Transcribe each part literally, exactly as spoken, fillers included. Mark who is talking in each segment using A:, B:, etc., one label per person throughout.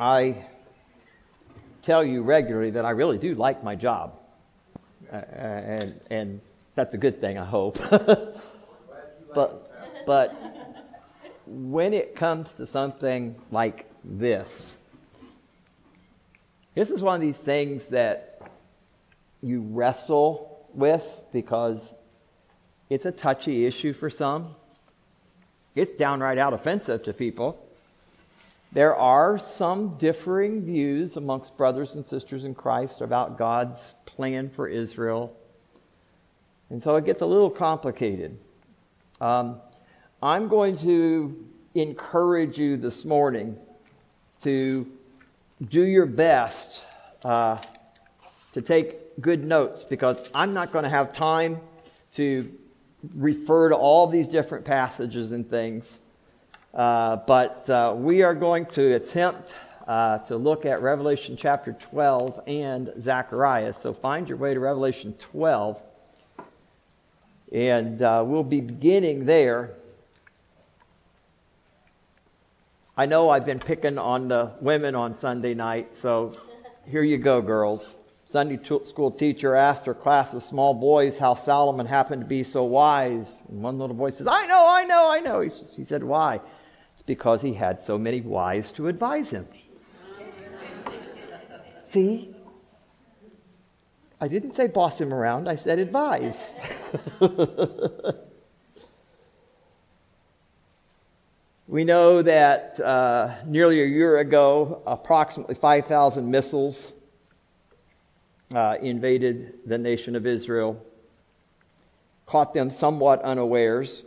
A: I tell you regularly that I really do like my job. Uh, and and that's a good thing, I hope. but but when it comes to something like this, this is one of these things that you wrestle with because it's a touchy issue for some. It's downright out offensive to people. There are some differing views amongst brothers and sisters in Christ about God's plan for Israel. And so it gets a little complicated. Um, I'm going to encourage you this morning to do your best uh, to take good notes, because I'm not going to have time to refer to all these different passages and things. Uh, but uh, we are going to attempt uh, to look at Revelation chapter twelve and Zechariah. So find your way to Revelation twelve. And uh, we'll be beginning there. I know I've been picking on the women on Sunday night, so here you go, girls. Sunday school teacher asked her class of small boys how Solomon happened to be so wise. And one little boy says, I know, I know, I know. He, he said, why? It's because he had so many wise to advise him. See? I didn't say boss him around, I said advise. We know that uh, nearly a year ago, approximately five thousand missiles uh, invaded the nation of Israel, caught them somewhat unawares.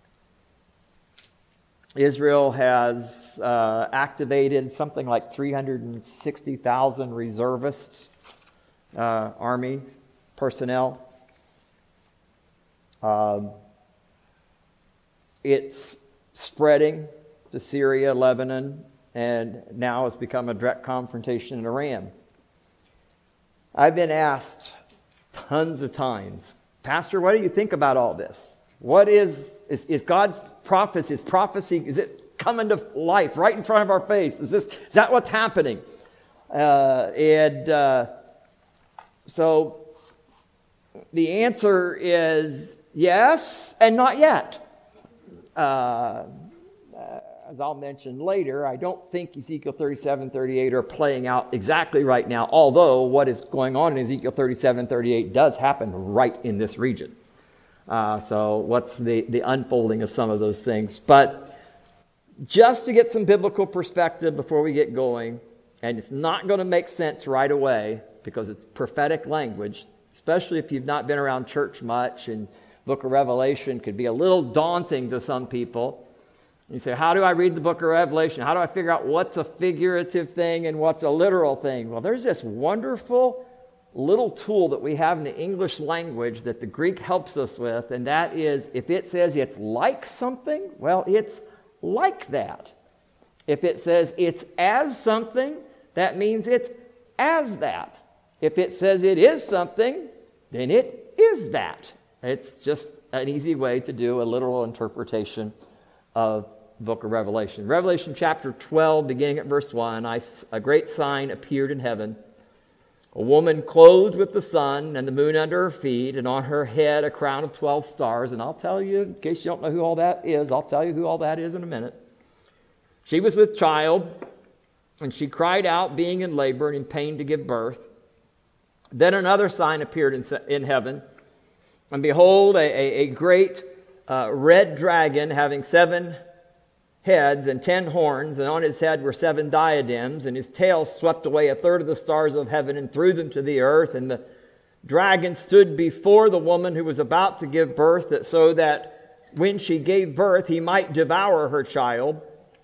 A: Israel has uh, activated something like three hundred sixty thousand reservists, uh, army personnel. Um, it's spreading to Syria, Lebanon, and now has become a direct confrontation in Iran. I've been asked tons of times, Pastor, what do you think about all this? What is, is, is God's prophecy, is prophecy, is it coming to life right in front of our face? Is this, is that what's happening? Uh, and uh, so the answer is yes and not yet. Uh, as I'll mention later, I don't think Ezekiel thirty-seven, thirty-eight are playing out exactly right now, although what is going on in Ezekiel thirty-seven, thirty-eight does happen right in this region. Uh, so what's the, the unfolding of some of those things? But just to get some biblical perspective before we get going, and it's not going to make sense right away because it's prophetic language, especially if you've not been around church much, and book of Revelation could be a little daunting to some people. You say, how do I read the book of Revelation? How do I figure out what's a figurative thing and what's a literal thing? Well, there's this wonderful little tool that we have in the English language that the Greek helps us with, and that is, if it says it's like something, well, it's like that. If it says it's as something, that means it's as that. If it says it is something, then it is that. It's just an easy way to do a literal interpretation of the book of Revelation. Revelation chapter twelve, beginning at verse one, I, a great sign appeared in heaven. A woman clothed with the sun and the moon under her feet, and on her head a crown of twelve stars. And I'll tell you, in case you don't know who all that is, I'll tell you who all that is in a minute. She was with child, and she cried out, being in labor and in pain to give birth. Then another sign appeared in, in heaven. And behold, a, a, a great uh, red dragon having seven heads and ten horns, and on his head were seven diadems, and his tail swept away a third of the stars of heaven and threw them to the earth. And the dragon stood before the woman who was about to give birth, that so that when she gave birth, he might devour her child.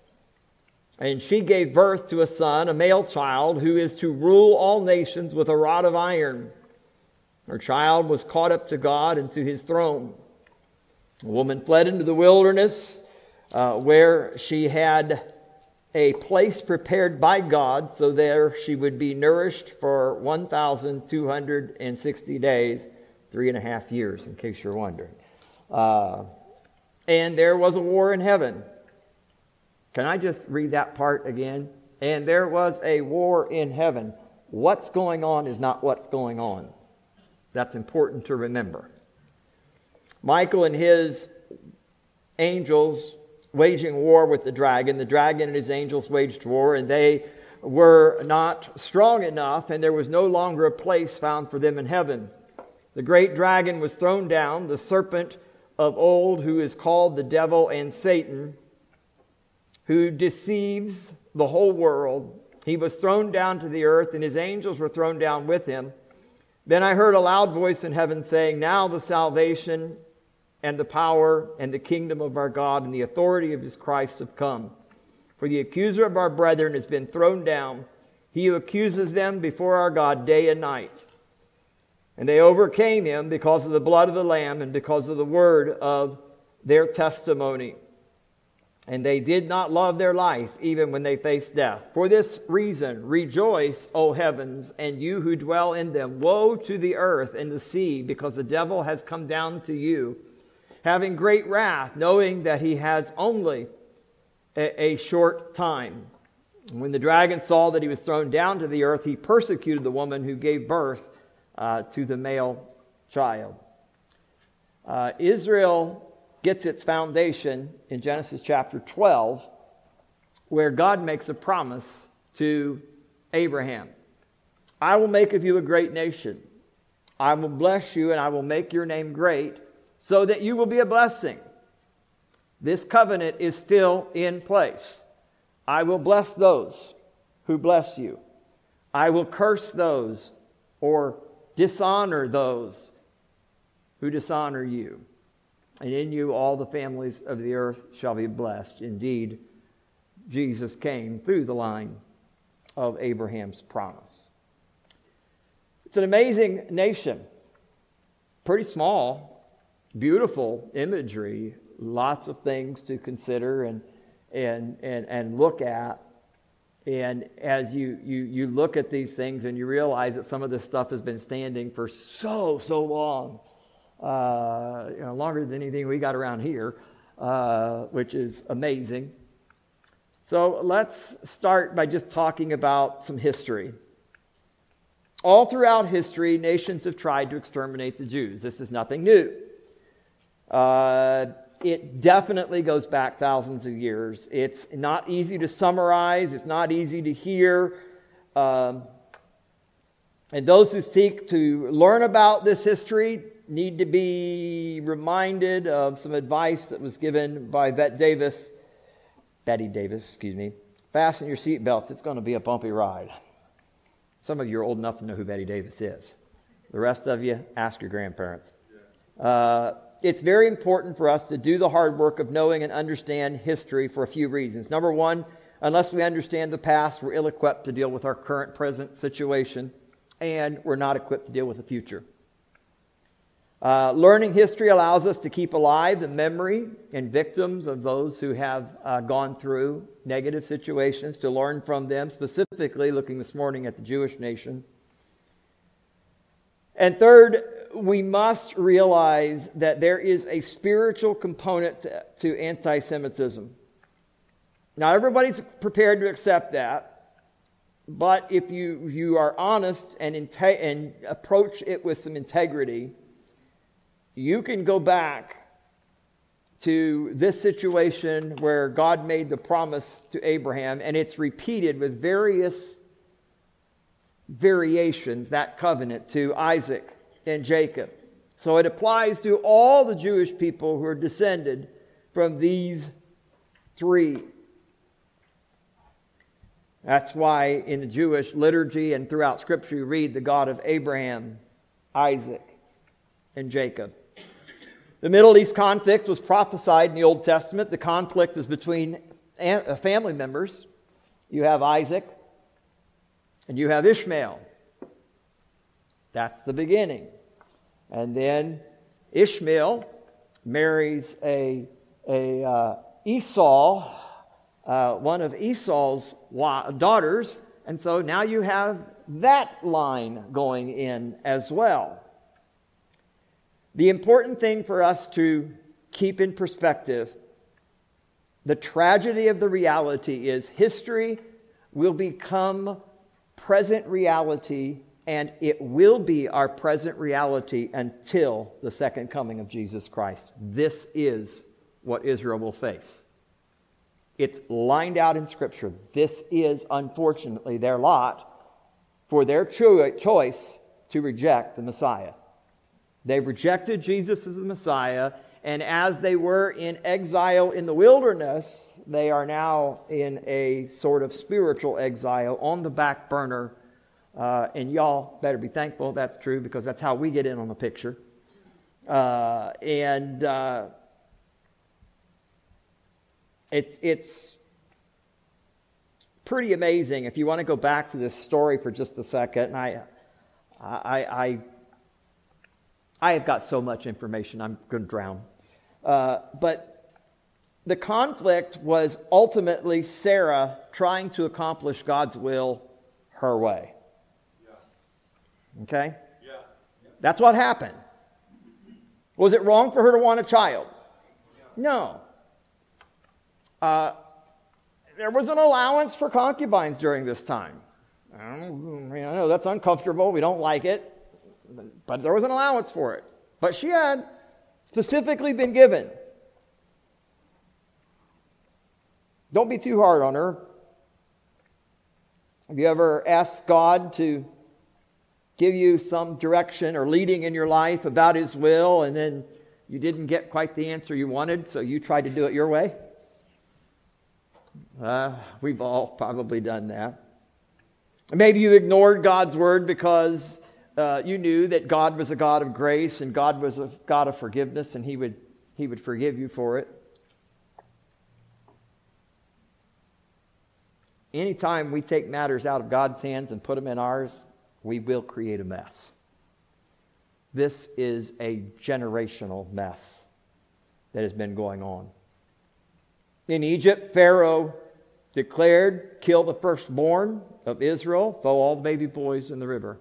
A: And she gave birth to a son, a male child, who is to rule all nations with a rod of iron. Her child was caught up to God and to his throne. The woman fled into the wilderness, uh, where she had a place prepared by God, so there she would be nourished for one thousand two hundred sixty days, three and a half years, in case you're wondering. Uh, and there was a war in heaven. Can I just read that part again? and there was a war in heaven. What's going on is not what's going on. That's important to remember. Michael and his angels waging war with the dragon. The dragon and his angels waged war, and they were not strong enough, and there was no longer a place found for them in heaven. The great dragon was thrown down, the serpent of old, who is called the devil and Satan, who deceives the whole world. He was thrown down to the earth, and his angels were thrown down with him. Then I heard a loud voice in heaven saying, "Now the salvation and the power and the kingdom of our God and the authority of his Christ have come. For the accuser of our brethren has been thrown down, he who accuses them before our God day and night. And they overcame him because of the blood of the Lamb and because of the word of their testimony. And they did not love their life even when they faced death. For this reason, rejoice, O heavens, and you who dwell in them. Woe to the earth and the sea, because the devil has come down to you, having great wrath, knowing that he has only a, a short time. And when the dragon saw that he was thrown down to the earth, he persecuted the woman who gave birth uh, to the male child." Uh, Israel gets its foundation in Genesis chapter twelve, where God makes a promise to Abraham. "I will make of you a great nation. I will bless you, and I will make your name great, so that you will be a blessing." This covenant is still in place. "I will bless those who bless you. I will curse those or dishonor those who dishonor you. And in you all the families of the earth shall be blessed." Indeed, Jesus came through the line of Abraham's promise. It's an amazing nation. Pretty small, beautiful imagery, lots of things to consider and and and, and look at. And as you, you, you look at these things and you realize that some of this stuff has been standing for so, so long, uh, you know, longer than anything we got around here, uh, which is amazing. So let's start by just talking about some history. All throughout history, nations have tried to exterminate the Jews. This is nothing new. Uh, it definitely goes back thousands of years. It's not easy to summarize. It's not easy to hear. Um, and those who seek to learn about this history need to be reminded of some advice that was given by Bette Davis. Betty Davis, excuse me. Fasten your seatbelts. It's going to be a bumpy ride. Some of you are old enough to know who Betty Davis is. The rest of you, ask your grandparents. Uh, it's very important for us to do the hard work of knowing and understand history for a few reasons. Number one, unless we understand the past, we're ill-equipped to deal with our current present situation, and we're not equipped to deal with the future. Uh, learning history allows us to keep alive the memory and victims of those who have uh, gone through negative situations, to learn from them, specifically looking this morning at the Jewish nation. And third, we must realize that there is a spiritual component to, to anti-Semitism. Not everybody's prepared to accept that, but if you, you are honest and, inte- and approach it with some integrity, you can go back to this situation where God made the promise to Abraham, and it's repeated with various variations, that covenant, to Isaac and Jacob. So it applies to all the Jewish people who are descended from these three. That's why in the Jewish liturgy and throughout Scripture you read the God of Abraham, Isaac, and Jacob. The Middle East conflict was prophesied in the Old Testament. The conflict is between family members. You have Isaac and you have Ishmael. That's the beginning. And then Ishmael marries a, a uh, Esau, uh, one of Esau's daughters. And so now you have that line going in as well. The important thing for us to keep in perspective, the tragedy of the reality is history will become present reality, and it will be our present reality until the second coming of Jesus Christ. This is what Israel will face. It's lined out in Scripture. This is, unfortunately, their lot for their cho- choice to reject the Messiah. They've rejected Jesus as the Messiah, and as they were in exile in the wilderness, they are now in a sort of spiritual exile on the back burner. Uh, and y'all better be thankful that's true, because that's how we get in on the picture. Uh, and uh, it's it's pretty amazing. If you want to go back to this story for just a second, and I I I, I have got so much information, I'm going to drown. Uh, but the conflict was ultimately Sarah trying to accomplish God's will her way. Okay?
B: Yeah.
A: That's what happened. Was it wrong for her to want a child? No. Uh, there was an allowance for concubines during this time. I, don't, I know that's uncomfortable. We don't like it. But there was an allowance for it. But she had specifically been given. Don't be too hard on her. Have you ever asked God to give you some direction or leading in your life about His will, and then you didn't get quite the answer you wanted, so you tried to do it your way? Uh, we've all probably done that. Maybe you ignored God's word because uh, you knew that God was a God of grace and God was a God of forgiveness, and He would He would forgive you for it. Anytime we take matters out of God's hands and put them in ours, we will create a mess. This is a generational mess that has been going on. In Egypt, Pharaoh declared, kill the firstborn of Israel, throw all the baby boys in the river.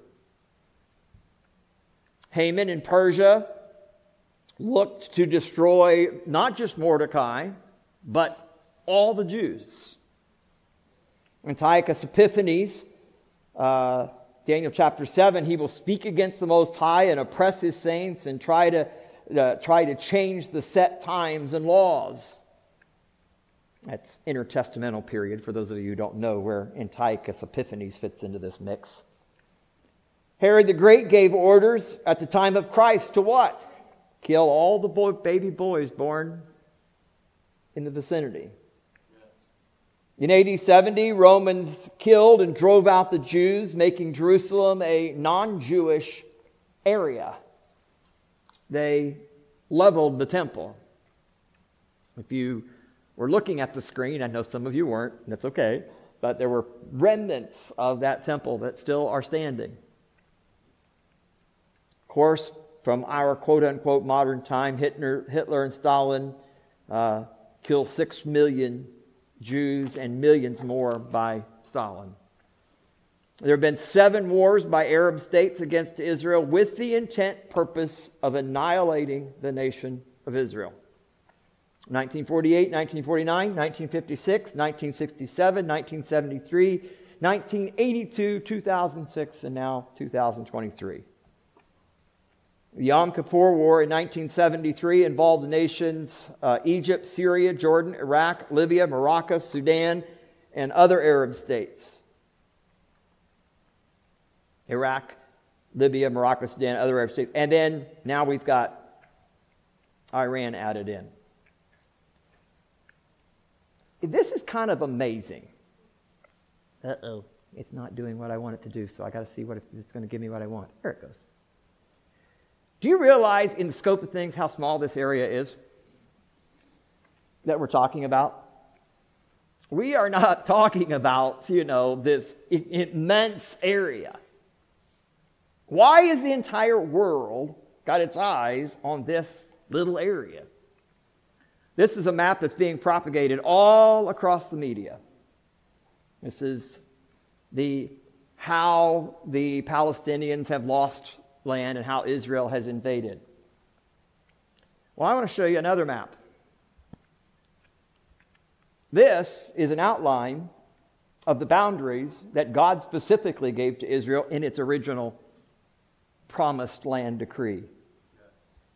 A: Haman in Persia looked to destroy not just Mordecai, but all the Jews. Antiochus Epiphanes, uh, Daniel chapter seven, he will speak against the Most High and oppress his saints and try to uh, try to change the set times and laws. That's intertestamental period, for those of you who don't know where Antiochus Epiphanes fits into this mix. Herod the Great gave orders at the time of Christ to what? Kill all the boy, baby boys born in the vicinity. In A D seventy, Romans killed and drove out the Jews, making Jerusalem a non-Jewish area. They leveled the temple. If you were looking at the screen, I know some of you weren't, and that's okay, but there were remnants of that temple that still are standing. Of course, from our quote-unquote modern time, Hitler, Hitler and Stalin uh, killed six million Jews and millions more by Stalin. There have been seven wars by Arab states against Israel with the intent, purpose of annihilating the nation of Israel. nineteen forty-eight, nineteen forty-nine, nineteen fifty-six, nineteen sixty-seven, nineteen seventy-three, nineteen eighty-two, two thousand six, and now two thousand twenty-three. The Yom Kippur War in nineteen seventy-three involved the nations uh, Egypt, Syria, Jordan, Iraq, Libya, Morocco, Sudan, and other Arab states. Iraq, Libya, Morocco, Sudan, other Arab states. And then now we've got Iran added in. This is kind of amazing. Uh-oh, it's not doing what I want it to do, so I got to see what it's going to give me what I want. There it goes. Do you realize in the scope of things how small this area is that we're talking about? We are not talking about, you know, this immense area. Why is the entire world got its eyes on this little area? This is a map that's being propagated all across the media. This is the how the Palestinians have lost land and how Israel has invaded. Well, I want to show you another map. This is an outline of the boundaries that God specifically gave to Israel in its original promised land decree. Yes.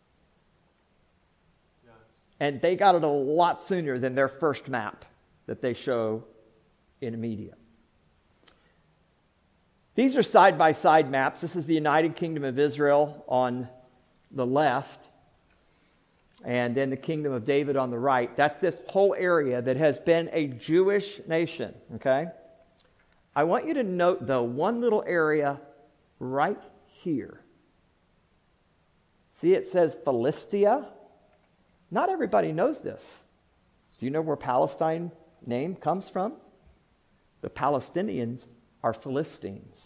A: Yes. And they got it a lot sooner than their first map that they show in the media. These are side-by-side maps. This is the United Kingdom of Israel on the left, and then the Kingdom of David on the right. That's this whole area that has been a Jewish nation, okay? I want you to note, though, one little area right here. See, it says Philistia. Not everybody knows this. Do you know where Palestine name comes from? The Palestinians are Philistines.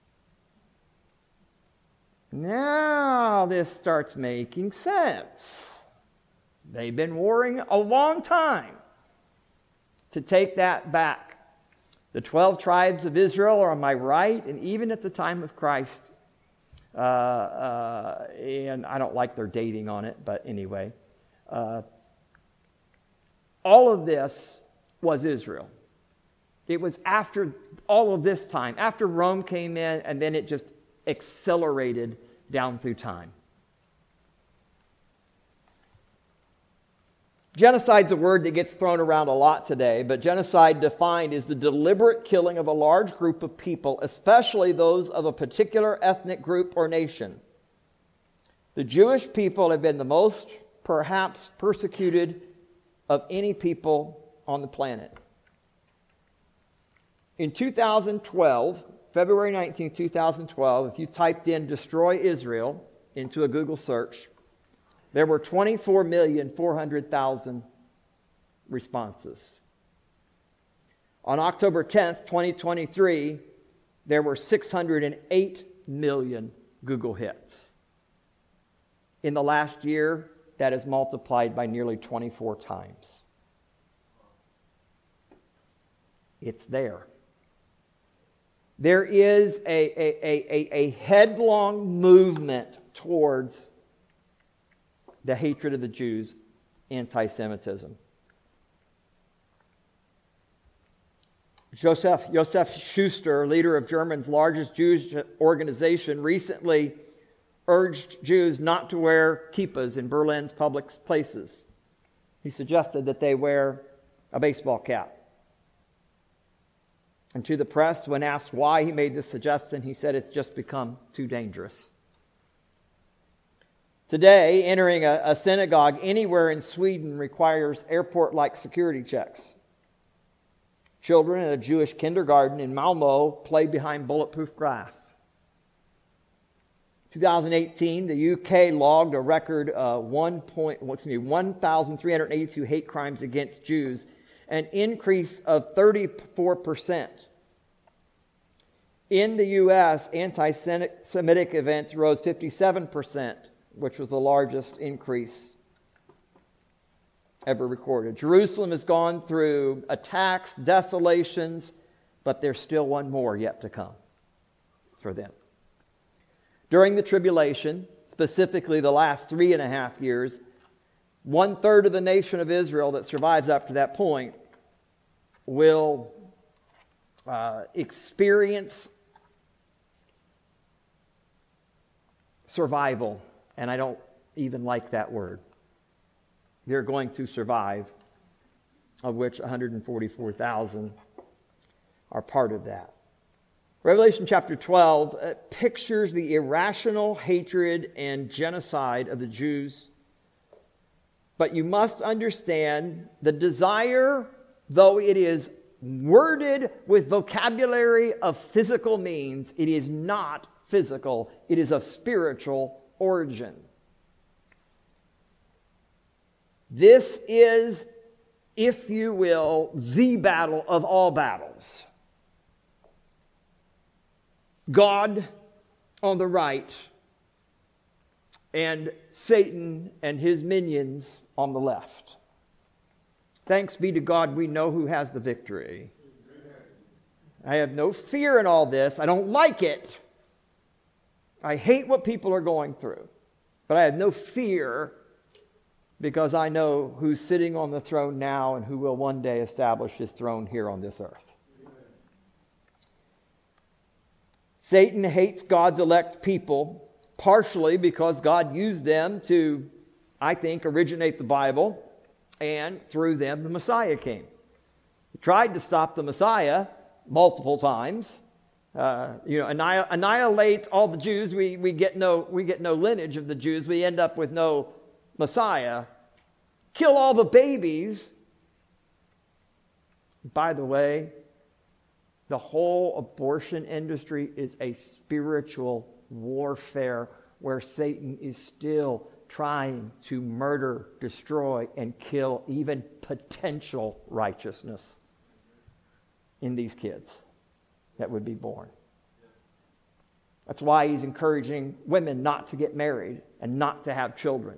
A: Now this starts making sense. They've been warring a long time to take that back. The twelve tribes of Israel are on my right, and even at the time of Christ, uh, uh, and I don't like their dating on it, but anyway, uh, all of this was Israel. It was after all of this time, after Rome came in, and then it just accelerated down through time. Genocide's a word that gets thrown around a lot today, but genocide defined is the deliberate killing of a large group of people, especially those of a particular ethnic group or nation. The Jewish people have been the most, perhaps, persecuted of any people on the planet. In two thousand twelve, February nineteenth, two thousand twelve, if you typed in "destroy Israel" into a Google search, there were twenty-four million four hundred thousand responses. On October tenth, twenty twenty-three, there were six hundred eight million Google hits. In the last year, that is multiplied by nearly twenty-four times. It's there. There is a, a, a, a headlong movement towards the hatred of the Jews, anti-Semitism. Joseph, Joseph Schuster, leader of Germany's largest Jewish organization, recently urged Jews not to wear kippahs in Berlin's public places. He suggested that they wear a baseball cap. And to the press, when asked why he made this suggestion, he said it's just become too dangerous. Today, entering a, a synagogue anywhere in Sweden requires airport-like security checks. Children in a Jewish kindergarten in Malmö play behind bulletproof glass. twenty eighteen, the U K logged a record uh, one point, what's me, one thousand three hundred eighty-two hate crimes against Jews, an increase of thirty-four percent. In the U S, anti-Semitic events rose fifty-seven percent, which was the largest increase ever recorded. Jerusalem has gone through attacks, desolations, but there's still one more yet to come for them. During the tribulation, specifically the last three and a half years, one third of the nation of Israel that survives up to that point will uh, experience survival. And I don't even like that word. They're going to survive, of which one hundred forty-four thousand are part of that. Revelation chapter twelve uh, pictures the irrational hatred and genocide of the Jews. But you must understand the desire, though it is worded with vocabulary of physical means, it is not physical. It is of spiritual origin. This is, if you will, the battle of all battles. God on the right and Satan and his minions on the left. Thanks be to God, we know who has the victory. I have no fear in all this. I don't like it. I hate what people are going through. But I have no fear because I know who's sitting on the throne now and who will one day establish his throne here on this earth. Satan hates God's elect people, partially because God used them to, I think, originate the Bible, and through them the Messiah came. He tried to stop the Messiah multiple times. Uh, you know, annihil- annihilate all the Jews. We, we get no we get no lineage of the Jews. We end up with no Messiah. Kill all the babies. By the way, the whole abortion industry is a spiritual warfare where Satan is still trying to murder, destroy, and kill even potential righteousness in these kids that would be born. That's why he's encouraging women not to get married and not to have children.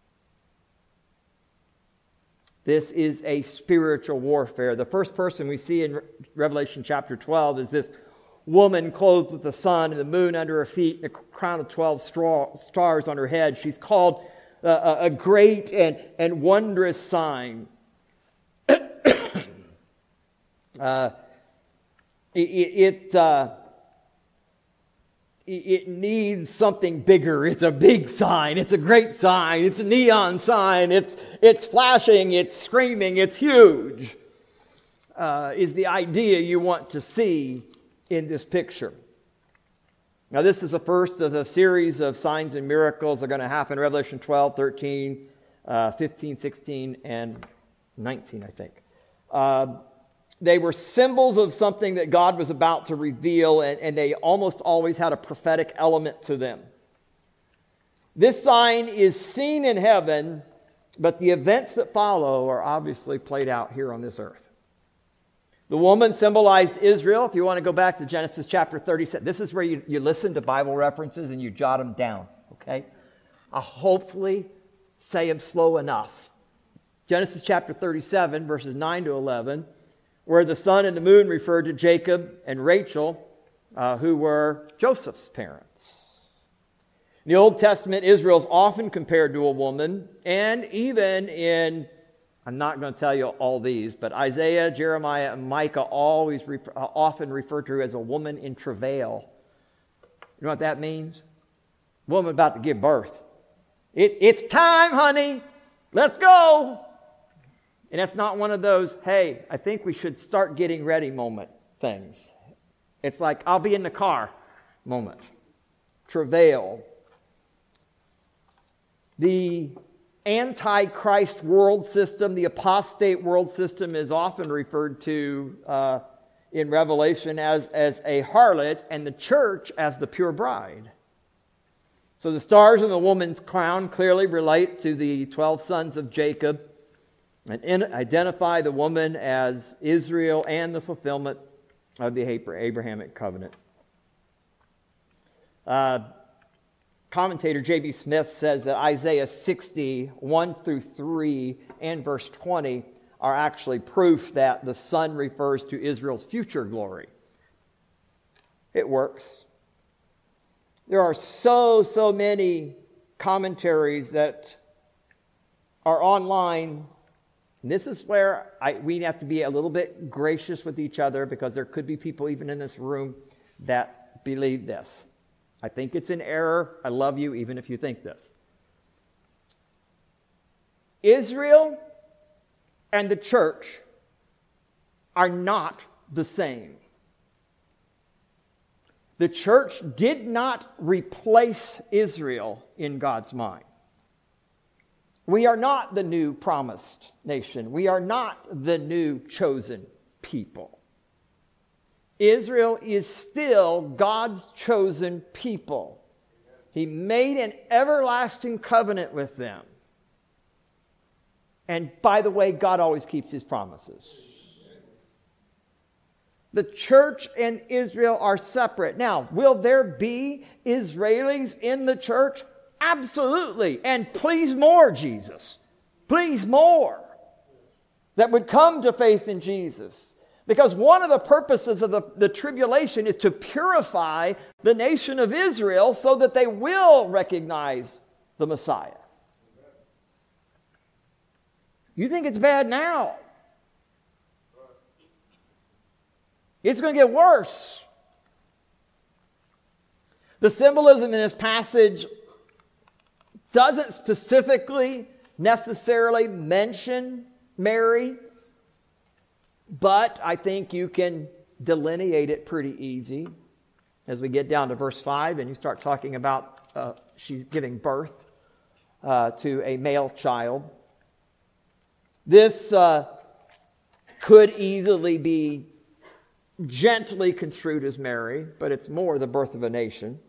A: This is a spiritual warfare. The first person we see in Revelation chapter twelve is this woman clothed with the sun and the moon under her feet and a crown of twelve straw, stars on her head. She's called uh, a great and, and wondrous sign. uh, it it, uh, it needs something bigger. It's a big sign. It's a great sign. It's a neon sign. It's it's flashing. It's screaming. It's huge. Uh, is the idea you want to see in this picture. Now, this is the first of a series of signs and miracles that are going to happen. Revelation twelve, thirteen, uh, fifteen, sixteen, and nineteen, I think. Uh, They were symbols of something that God was about to reveal, and, and they almost always had a prophetic element to them. This sign is seen in heaven, but the events that follow are obviously played out here on this earth. The woman symbolized Israel. If you want to go back to Genesis chapter thirty-seven, this is where you, you listen to Bible references and you jot them down, okay? I'll hopefully say them slow enough. Genesis chapter thirty-seven, verses nine to eleven, where the sun and the moon referred to Jacob and Rachel, uh, who were Joseph's parents. In the Old Testament, Israel is often compared to a woman, and even in, I'm not going to tell you all these, but Isaiah, Jeremiah, and Micah always refer, uh, often referred to her as a woman in travail. You know what that means? A woman about to give birth. It, it's time, honey. Let's go. And that's not one of those, hey, I think we should start getting ready moment things. It's like, I'll be in the car moment. Travail. The Antichrist world system, the apostate world system, is often referred to uh, in Revelation as, as a harlot, and the church as the pure bride. So the stars in the woman's crown clearly relate to the twelve sons of Jacob, and in, identify the woman as Israel and the fulfillment of the Abrahamic covenant. Uh, commentator J B Smith says that Isaiah sixty, one through three, and verse twenty are actually proof that the sun refers to Israel's future glory. It works. There are so, so many commentaries that are online. This is where I, we have to be a little bit gracious with each other, because there could be people even in this room that believe this. I think it's an error. I love you even if you think this. Israel and the church are not the same. The church did not replace Israel in God's mind. We are not the new promised nation. We are not the new chosen people. Israel is still God's chosen people. He made an everlasting covenant with them. And by the way, God always keeps his promises. The church and Israel are separate. Now, will there be Israelis in the church? Absolutely. And please more, Jesus. Please more. That would come to faith in Jesus. Because one of the purposes of the, the tribulation is to purify the nation of Israel so that they will recognize the Messiah. You think it's bad now? It's going to get worse. The symbolism in this passage doesn't specifically necessarily mention Mary, but I think you can delineate it pretty easy as we get down to verse five and you start talking about uh, she's giving birth uh, to a male child. This uh, could easily be gently construed as Mary, but it's more the birth of a nation.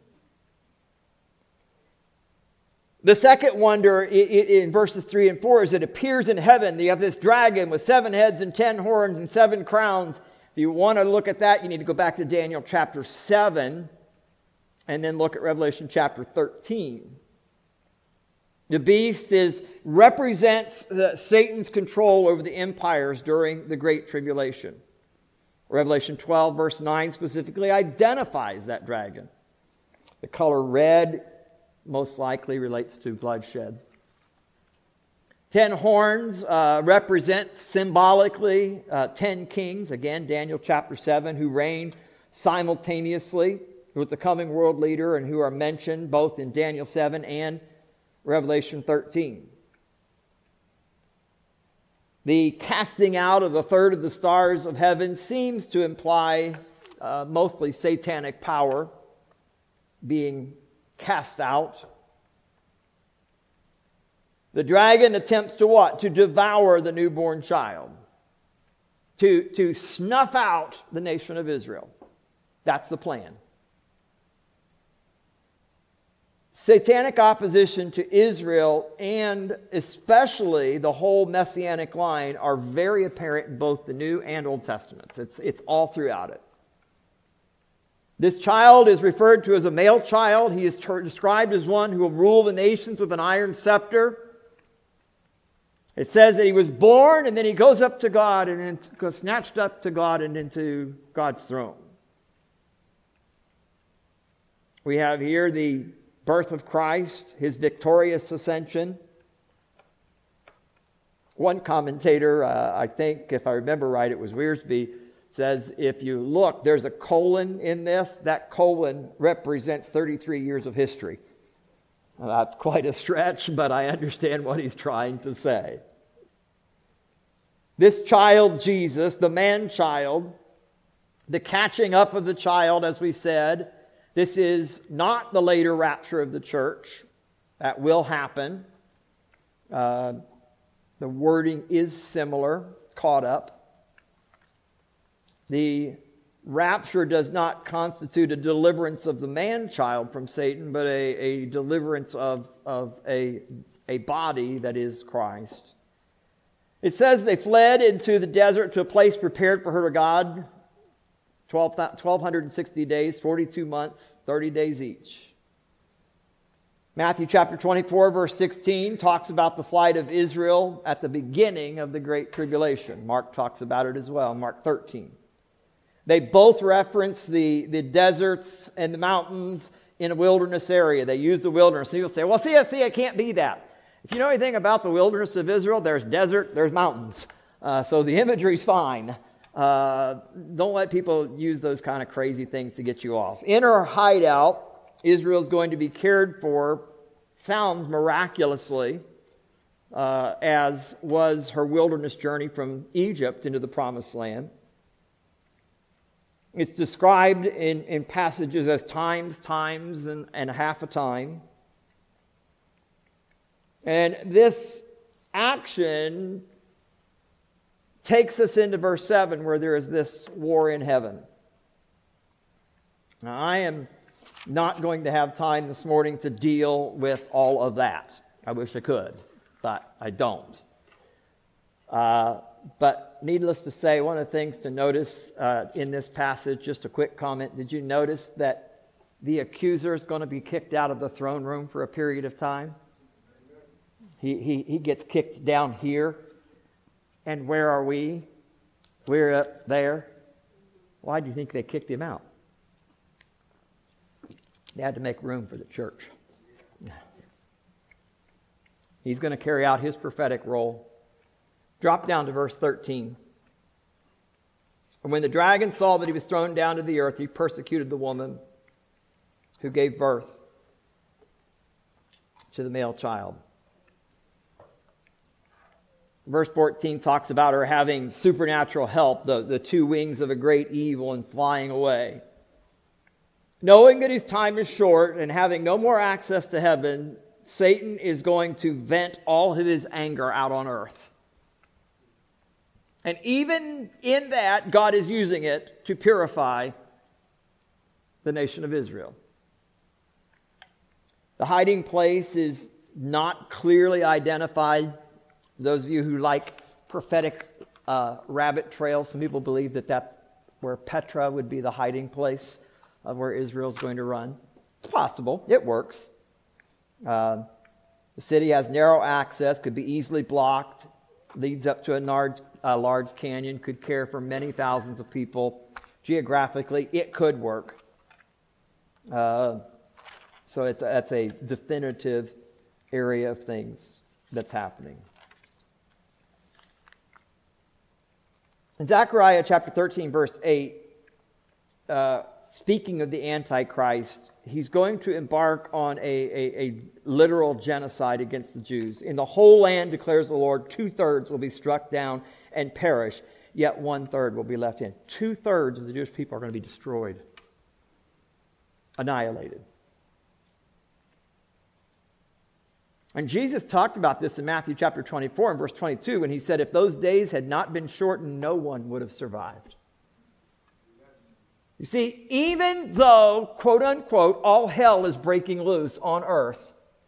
A: The second wonder in verses three and four is it appears in heaven. You have this dragon with seven heads and ten horns and seven crowns. If you want to look at that, you need to go back to Daniel chapter seven and then look at Revelation chapter thirteen. The beast is represents the, Satan's control over the empires during the Great Tribulation. Revelation twelve verse nine specifically identifies that dragon. The color red most likely relates to bloodshed. Ten horns uh, represent symbolically uh, ten kings. Again, Daniel chapter seven, who reign simultaneously with the coming world leader and who are mentioned both in Daniel seven and Revelation thirteen. The casting out of a third of the stars of heaven seems to imply uh, mostly satanic power being cast out. The dragon attempts to what? To devour the newborn child. To, to snuff out the nation of Israel. That's the plan. Satanic opposition to Israel and especially the whole Messianic line are very apparent in both the New and Old Testaments. It's, it's all throughout it. This child is referred to as a male child. He is ter- described as one who will rule the nations with an iron scepter. It says that he was born and then he goes up to God and then goes snatched up to God and into God's throne. We have here the birth of Christ, his victorious ascension. One commentator, uh, I think, if I remember right, it was Wiersbe, says if you look, there's a colon in this. That colon represents thirty-three years of history. Well, that's quite a stretch, but I understand what he's trying to say. This child, Jesus, the man-child, the catching up of the child, as we said, this is not the later rapture of the church. That will happen. Uh, the wording is similar, caught up. The rapture does not constitute a deliverance of the man-child from Satan, but a, a deliverance of, of a, a body that is Christ. It says they fled into the desert to a place prepared for her to God. twelve, twelve sixty days, forty-two months, thirty days each. Matthew chapter twenty-four, verse sixteen talks about the flight of Israel at the beginning of the Great Tribulation. Mark talks about it as well, Mark thirteen. They both reference the, the deserts and the mountains in a wilderness area. They use the wilderness. People say, well, see, see, it can't be that. If you know anything about the wilderness of Israel, there's desert, there's mountains. Uh, so the imagery's fine. Uh, don't let people use those kind of crazy things to get you off. In her hideout, Israel's going to be cared for, sounds miraculously, uh, as was her wilderness journey from Egypt into the Promised Land. It's described in, in passages as times, times, and, and half a time. And this action takes us into verse seven where there is this war in heaven. Now, I am not going to have time this morning to deal with all of that. I wish I could, but I don't. Uh, but needless to say, one of the things to notice uh, in this passage, just a quick comment, did you notice that the accuser is going to be kicked out of the throne room for a period of time? He, he, he gets kicked down here. And where are we? We're up there. Why do you think they kicked him out? They had to make room for the church. He's going to carry out his prophetic role. Drop down to verse thirteen. And when the dragon saw that he was thrown down to the earth, he persecuted the woman who gave birth to the male child. Verse fourteen talks about her having supernatural help, the, the two wings of a great evil, and flying away. Knowing that his time is short and having no more access to heaven, Satan is going to vent all of his anger out on earth. And even in that, God is using it to purify the nation of Israel. The hiding place is not clearly identified. Those of you who like prophetic uh, rabbit trails, some people believe that that's where Petra would be the hiding place of where Israel's going to run. It's possible. It works. Uh, the city has narrow access, could be easily blocked, leads up to a large, a large canyon, could care for many thousands of people. Geographically, it could work. Uh, so it's, that's a definitive area of things that's happening. In Zechariah chapter thirteen, verse eight, uh, speaking of the Antichrist, he's going to embark on a, a, a literal genocide against the Jews. In the whole land, declares the Lord, two-thirds will be struck down and perish, yet one-third will be left in. Two-thirds of the Jewish people are going to be destroyed, annihilated. And Jesus talked about this in Matthew chapter twenty-four and verse twenty-two when he said, if those days had not been shortened, no one would have survived. You see, even though, quote unquote, all hell is breaking loose on earth,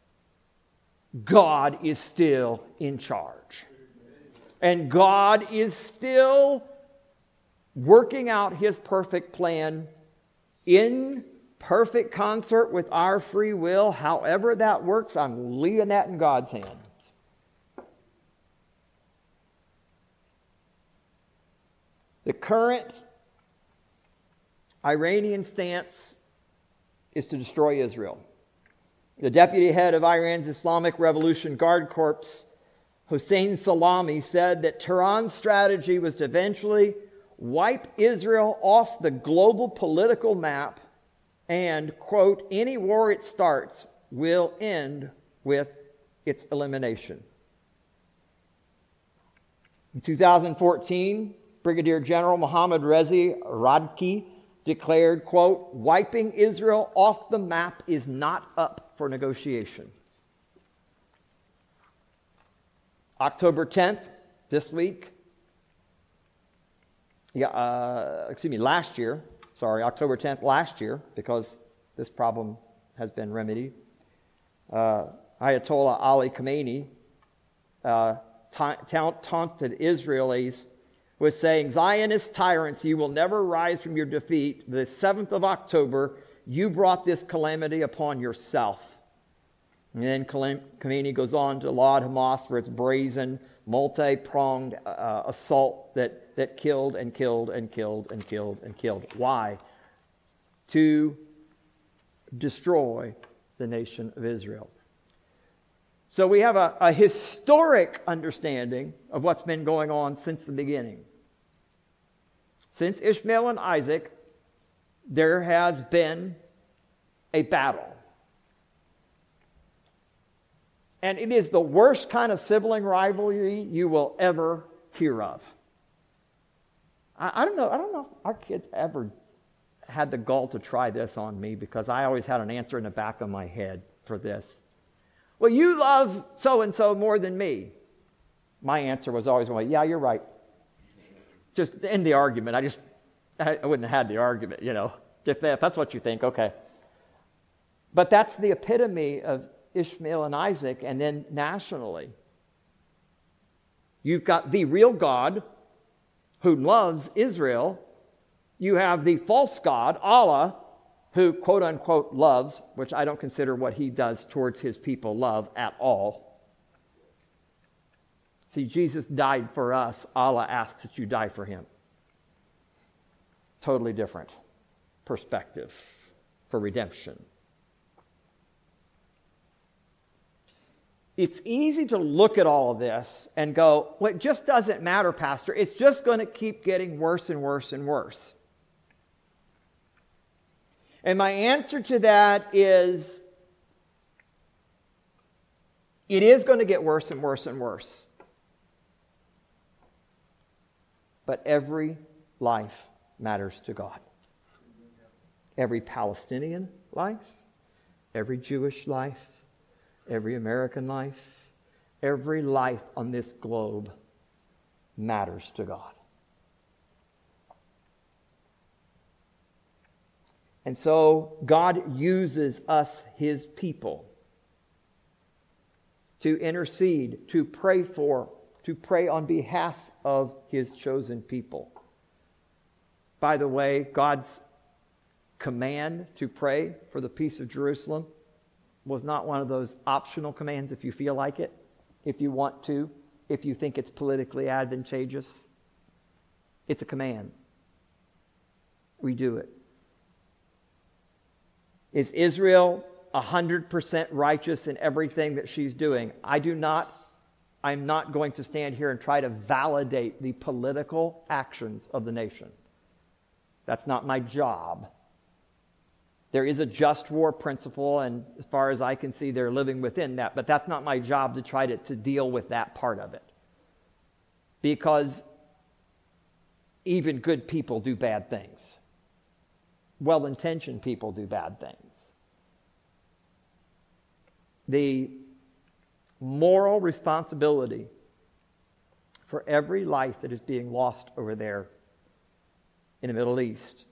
A: God is still in charge. And God is still working out his perfect plan in perfect concert with our free will. However that works, I'm leaving that in God's hands. The current Iranian stance is to destroy Israel. The deputy head of Iran's Islamic Revolution Guard Corps, Hossein Salami, said that Tehran's strategy was to eventually wipe Israel off the global political map and, quote, any war it starts will end with its elimination. In two thousand fourteen, Brigadier General Mohammad Reza Radki declared, quote, wiping Israel off the map is not up for negotiation. October tenth, this week, yeah, uh, excuse me, last year, sorry, October tenth last year, because this problem has been remedied, uh, Ayatollah Ali Khamenei uh, ta- ta- taunted Israelis with saying, Zionist tyrants, you will never rise from your defeat. The seventh of October, you brought this calamity upon yourself. And then Khamenei goes on to laud Hamas for its brazen, multi-pronged uh, assault that, that killed and killed and killed and killed and killed. Why? To destroy the nation of Israel. So we have a, a historic understanding of what's been going on since the beginning. Since Ishmael and Isaac, there has been a battle. And it is the worst kind of sibling rivalry you will ever hear of. I, I don't know, I don't know if our kids ever had the gall to try this on me, because I always had an answer in the back of my head for this. Well, you love so-and-so more than me. My answer was always, well, yeah, you're right. Just end the argument. I just, I wouldn't have had the argument, you know. If that's what you think, okay. But that's the epitome of Ishmael and Isaac, and then nationally. You've got the real God who loves Israel. You have the false God, Allah, who quote-unquote loves, which I don't consider what he does towards his people love at all. See, Jesus died for us. Allah asks that you die for him. Totally different perspective for redemption. It's easy to look at all of this and go, well, it just doesn't matter, Pastor. It's just going to keep getting worse and worse and worse. And my answer to that is, it is going to get worse and worse and worse. But every life matters to God. Every Palestinian life, every Jewish life, every American life, every life on this globe matters to God. And so God uses us, His people, to intercede, to pray for, to pray on behalf of His chosen people. By the way, God's command to pray for the peace of Jerusalem was not one of those optional commands if you feel like it, if you want to, if you think it's politically advantageous. It's a command. We do it. Is Israel one hundred percent righteous in everything that she's doing? I do not, I'm not going to stand here and try to validate the political actions of the nation. That's not my job. There is a just war principle, and as far as I can see, they're living within that. But that's not my job to try to, to deal with that part of it. Because even good people do bad things. Well-intentioned people do bad things. The moral responsibility for every life that is being lost over there in the Middle East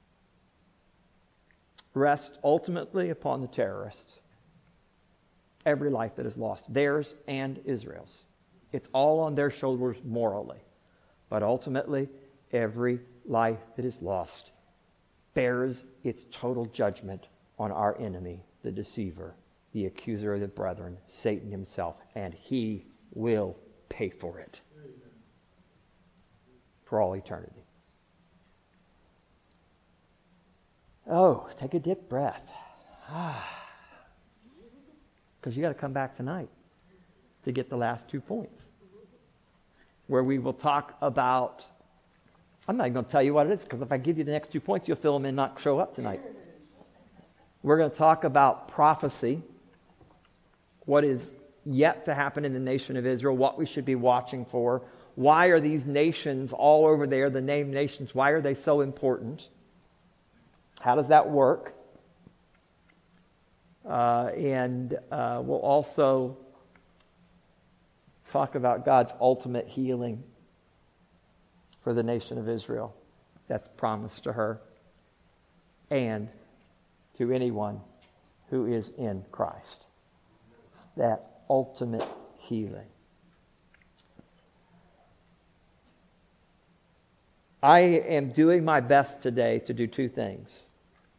A: rests ultimately upon the terrorists. Every life that is lost, theirs and Israel's. It's all on their shoulders morally. But ultimately, every life that is lost bears its total judgment on our enemy, the deceiver, the accuser of the brethren, Satan himself, and he will pay for it for all eternity. Oh, take a deep breath. Ah. Because you got to come back tonight to get the last two points, where we will talk about, I'm not even going to tell you what it is, because if I give you the next two points, you'll fill them in and not show up tonight. We're going to talk about prophecy, what is yet to happen in the nation of Israel, what we should be watching for. Why are these nations all over there, the named nations, why are they so important? How does that work? Uh, and uh, we'll also talk about God's ultimate healing for the nation of Israel that's promised to her and to anyone who is in Christ. That ultimate healing. I am doing my best today to do two things.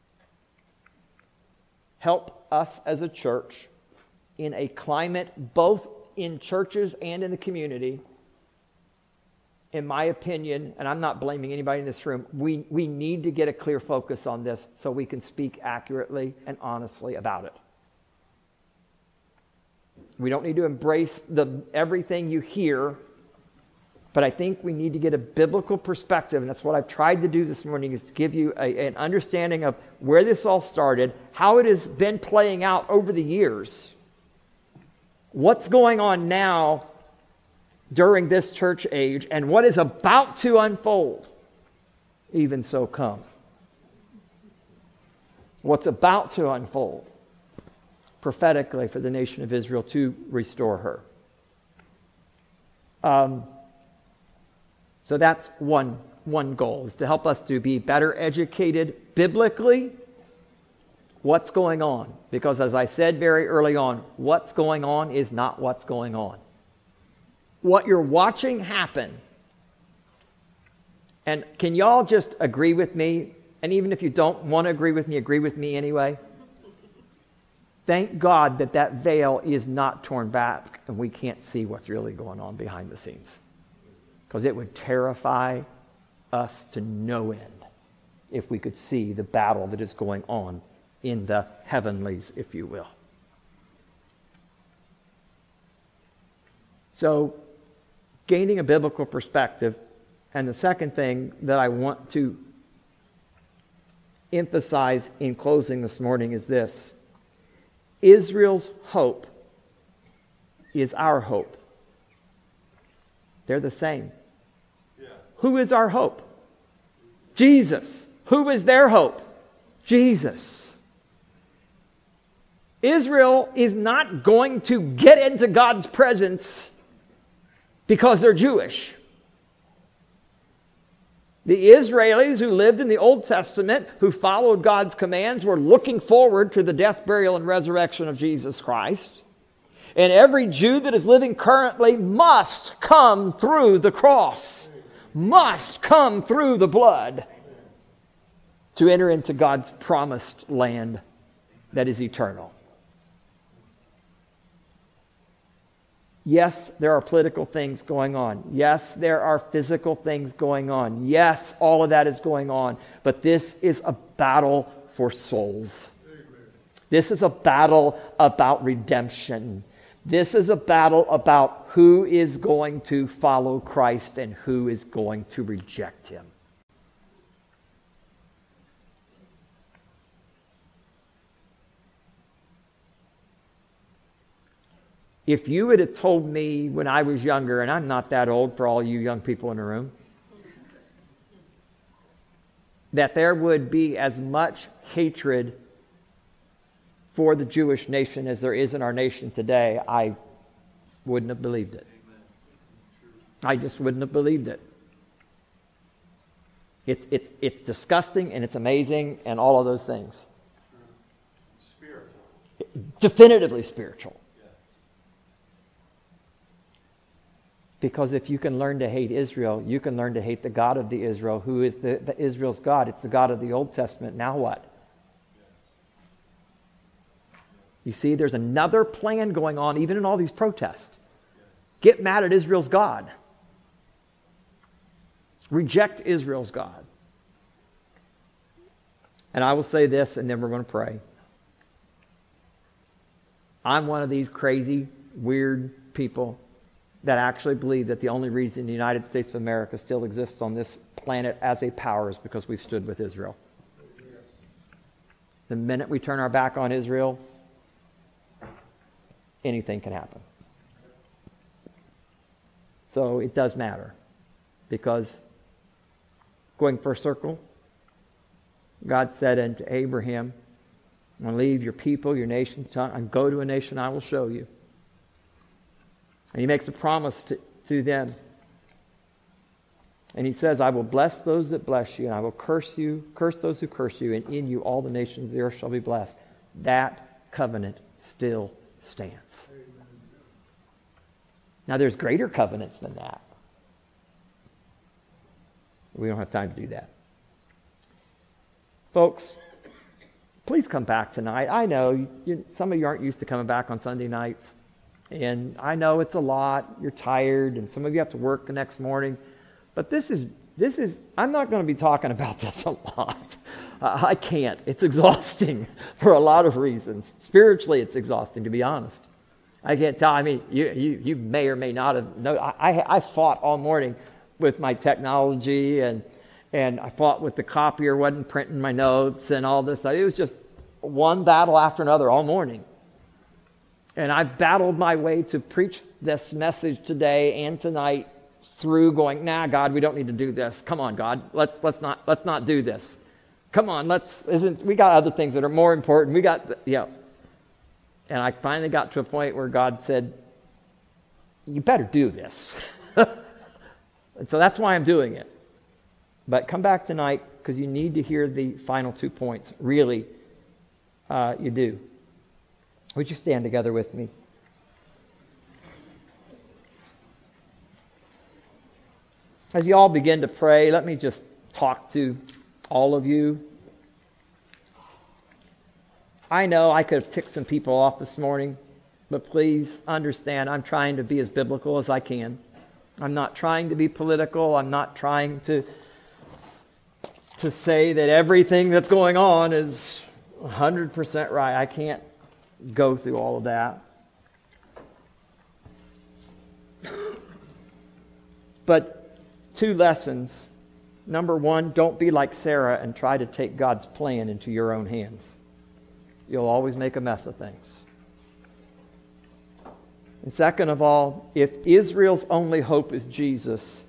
A: Help us as a church in a climate, both in churches and in the community, in my opinion, and I'm not blaming anybody in this room, we, we need to get a clear focus on this so we can speak accurately and honestly about it. We don't need to embrace the everything you hear, but I think we need to get a biblical perspective, and that's what I've tried to do this morning, is to give you a, an understanding of where this all started, how it has been playing out over the years, what's going on now during this church age, and what is about to unfold. Even so come. What's about to unfold prophetically for the nation of Israel to restore her. Um, so that's one, one goal, is to help us to be better educated biblically what's going on. Because as I said very early on, what's going on is not what's going on. What you're watching happen, and can y'all just agree with me? And even if you don't want to agree with me, agree with me anyway. Thank God that that veil is not torn back and we can't see what's really going on behind the scenes. Because it would terrify us to no end if we could see the battle that is going on in the heavenlies, if you will. So, gaining a biblical perspective, and the second thing that I want to emphasize in closing this morning is this. Israel's hope is our hope. They're the same. Yeah. Who is our hope? Jesus. Who is their hope? Jesus. Israel is not going to get into God's presence because they're Jewish. The Israelis who lived in the Old Testament, who followed God's commands, were looking forward to the death, burial, and resurrection of Jesus Christ. And every Jew that is living currently must come through the cross, must come through the blood to enter into God's promised land that is eternal. Yes, there are political things going on. Yes, there are physical things going on. Yes, all of that is going on. But this is a battle for souls. This is a battle about redemption. This is a battle about who is going to follow Christ and who is going to reject him. If you would have told me when I was younger, and I'm not that old for all you young people in the room, that there would be as much hatred for the Jewish nation as there is in our nation today, I wouldn't have believed it. I just wouldn't have believed it. It's, it's, it's disgusting and it's amazing and all of those things. Spiritual. Definitively spiritual. Because if you can learn to hate Israel, you can learn to hate the God of the Israel, who is the, the Israel's God. It's the God of the Old Testament. Now what? You see, there's another plan going on, even in all these protests. Get mad at Israel's God. Reject Israel's God. And I will say this, and then we're going to pray. I'm one of these crazy, weird people that actually believe that the only reason the United States of America still exists on this planet as a power is because we've stood with Israel. Yes. The minute we turn our back on Israel, anything can happen. So it does matter, because going for a circle, God said unto Abraham, I'm going to leave your people, your nation, and go to a nation I will show you. And he makes a promise to, to them. And he says, I will bless those that bless you, and I will curse you, curse those who curse you, and in you all the nations of the earth shall be blessed. That covenant still stands. Now there's greater covenants than that. We don't have time to do that. Folks, please come back tonight. I know you, some of you aren't used to coming back on Sunday nights. And I know it's a lot. You're tired, and some of you have to work the next morning. But this is, this is, I'm not going to be talking about this a lot. Uh, I can't. It's exhausting for a lot of reasons. Spiritually, it's exhausting, to be honest. I can't tell. I mean, you, you, you may or may not have known. I, I fought all morning with my technology, and, and I fought with the copier, wasn't printing my notes and all this. It was just one battle after another all morning. And I battled my way to preach this message today and tonight through going, nah, God, we don't need to do this. Come on, God, let's let's not let's not do this. Come on, let's isn't we got other things that are more important. We got you know. And I finally got to a point where God said, you better do this. And so that's why I'm doing it. But come back tonight, because you need to hear the final two points. Really, uh, you do. Would you stand together with me? As you all begin to pray, let me just talk to all of you. I know I could have ticked some people off this morning, but please understand I'm trying to be as biblical as I can. I'm not trying to be political. I'm not trying to, to say that everything that's going on is one hundred percent right. I can't go through all of that. But two lessons Number one, don't be like Sarah and try to take God's plan into your own hands. You'll always make a mess of things. And second of all, if Israel's only hope is Jesus,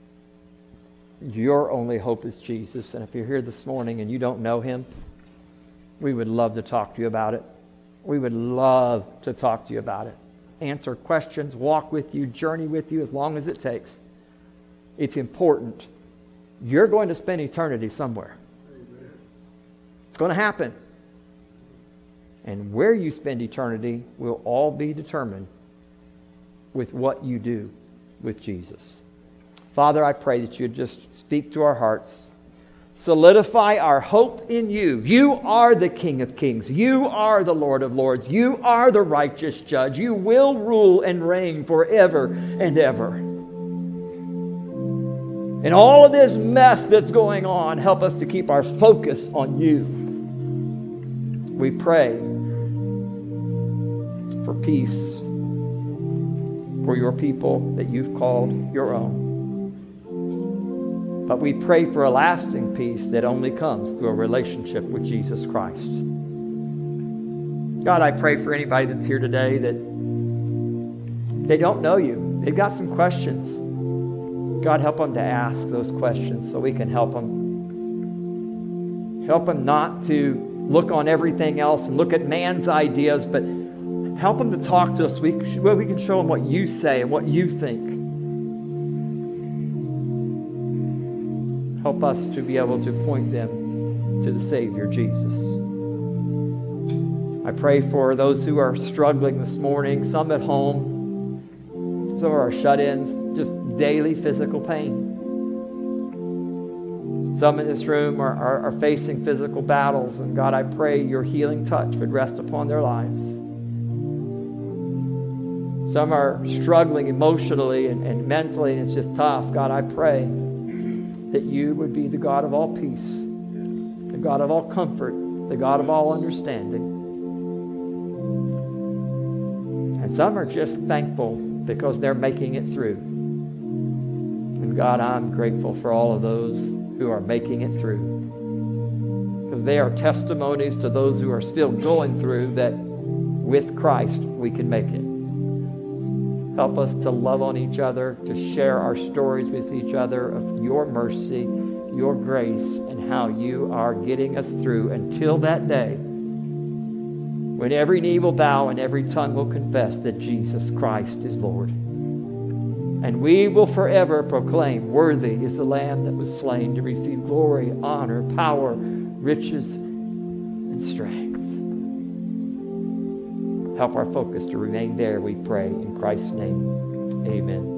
A: your only hope is Jesus. And if you're here this morning and you don't know him, we would love to talk to you about it. We would love to talk to you about it. Answer questions, walk with you, journey with you as long as it takes. It's important. You're going to spend eternity somewhere. Amen. It's going to happen. And where you spend eternity will all be determined with what you do with Jesus. Father, I pray that you'd just speak to our hearts. Solidify our hope in you. You are the King of Kings. You are the Lord of Lords. You are the righteous judge. You will rule and reign forever and ever. And all of this mess that's going on, help us to keep our focus on you. We pray for peace for your people that you've called your own. But we pray for a lasting peace that only comes through a relationship with Jesus Christ. God, I pray for anybody that's here today that they don't know you. They've got some questions. God, help them to ask those questions so we can help them. Help them not to look on everything else and look at man's ideas, but help them to talk to us so we, well, we can show them what you say and what you think. Help us to be able to point them to the Savior, Jesus. I pray for those who are struggling this morning, some at home, some are shut-ins, just daily physical pain. Some in this room are, are, are facing physical battles, and God, I pray your healing touch would rest upon their lives. Some are struggling emotionally and, and mentally, and it's just tough. God, I pray that you would be the God of all peace, the God of all comfort, the God of all understanding. And some are just thankful because they're making it through. And God, I'm grateful for all of those who are making it through, because they are testimonies to those who are still going through that with Christ we can make it. Help us to love on each other, to share our stories with each other of your mercy, your grace, and how you are getting us through until that day when every knee will bow and every tongue will confess that Jesus Christ is Lord. And we will forever proclaim, worthy is the Lamb that was slain to receive glory, honor, power, riches, and strength. Help our focus to remain there, we pray. In Christ's name, amen.